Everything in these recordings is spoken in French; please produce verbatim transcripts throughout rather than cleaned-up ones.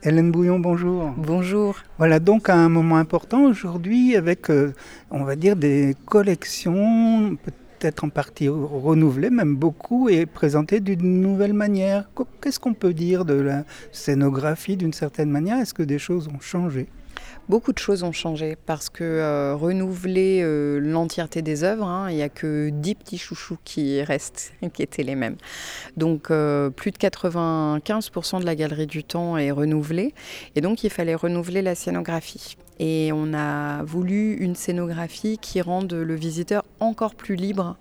Hélène Bouillon, bonjour. Bonjour. Voilà donc un moment important aujourd'hui avec, euh, on va dire, des collections peut-être en partie renouvelées, même beaucoup, et présentées d'une nouvelle manière. Qu'est-ce qu'on peut dire de la scénographie d'une certaine manière? Est-ce que des choses ont changé? Beaucoup de choses ont changé parce que euh, renouveler euh, l'entièreté des œuvres, hein, il n'y a que dix petits chouchous qui restent, qui étaient les mêmes. Donc euh, plus de quatre-vingt-quinze pour cent de la Galerie du Temps est renouvelée et donc il fallait renouveler la scénographie. Et on a voulu une scénographie qui rende le visiteur encore plus libre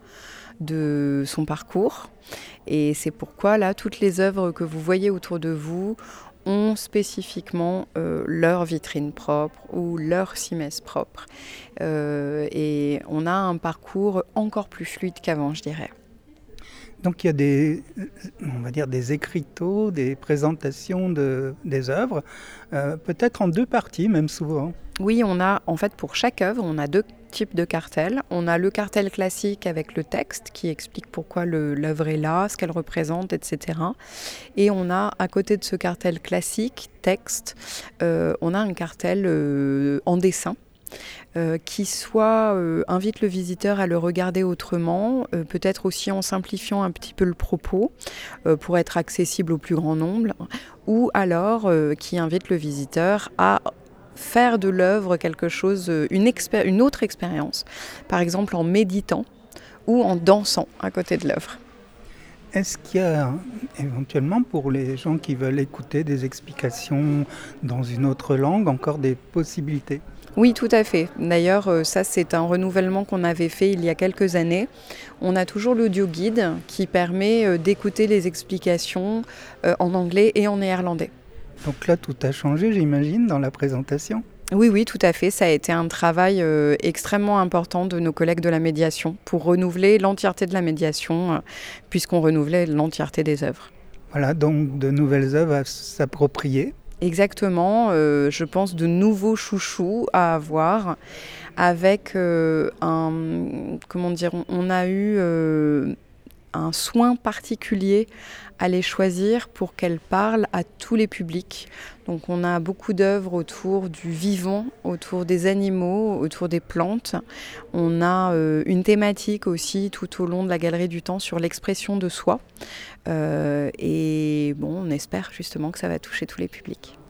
de son parcours. Et c'est pourquoi là, toutes les œuvres que vous voyez autour de vous ont spécifiquement euh, leur vitrine propre ou leur cimesse propre. Euh, et on a un parcours encore plus fluide qu'avant, je dirais. Donc il y a des, on va dire des écriteaux, des présentations de, des œuvres, euh, peut-être en deux parties même souvent. Oui, on a en fait pour chaque œuvre, on a deux types de cartels. On a le cartel classique avec le texte qui explique pourquoi le, l'œuvre est là, ce qu'elle représente, et cetera. Et on a à côté de ce cartel classique, texte, euh, on a un cartel euh, en dessin. Euh, qui soit euh, invite le visiteur à le regarder autrement, euh, peut-être aussi en simplifiant un petit peu le propos euh, pour être accessible au plus grand nombre, ou alors euh, qui invite le visiteur à faire de l'œuvre quelque chose, une, expé- une autre expérience, par exemple en méditant ou en dansant à côté de l'œuvre. Est-ce qu'il y a éventuellement pour les gens qui veulent écouter des explications dans une autre langue encore des possibilités? Oui, tout à fait. D'ailleurs, ça, c'est un renouvellement qu'on avait fait il y a quelques années. On a toujours l'audio guide qui permet d'écouter les explications en anglais et en néerlandais. Donc là, tout a changé, j'imagine, dans la présentation? Oui, oui, tout à fait. Ça a été un travail euh, extrêmement important de nos collègues de la médiation pour renouveler l'entièreté de la médiation, euh, puisqu'on renouvelait l'entièreté des œuvres. Voilà, donc de nouvelles œuvres à s'approprier. Exactement, euh, je pense de nouveaux chouchous à avoir avec euh, un, comment dire, on a eu euh, un soin particulier à les choisir pour qu'elles parlent à tous les publics. Donc on a beaucoup d'œuvres autour du vivant, autour des animaux, autour des plantes. On a euh, une thématique aussi tout au long de la Galerie du Temps sur l'expression de soi. Euh, et bon, on espère justement que ça va toucher tous les publics.